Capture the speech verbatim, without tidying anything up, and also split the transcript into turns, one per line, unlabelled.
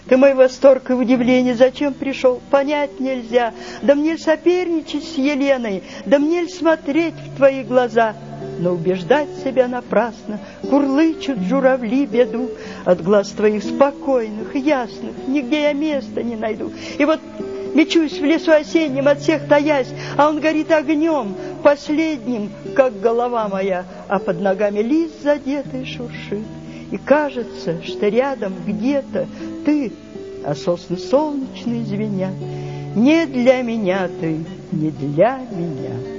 Ты мой восторг и удивление, зачем пришел, понять нельзя. Да мне ль соперничать с Еленой, да мне ль смотреть в твои глаза. Но убеждать себя напрасно, курлычут журавли беду. От глаз твоих спокойных, ясных, нигде я места не найду. И вот мечусь в лесу осеннем, от всех таясь, а он горит огнем, последним, как голова моя, а под ногами лист задетый шуршит. И кажется, что рядом где-то ты, а сосны солнечные звенят. Не для меня ты, не для меня.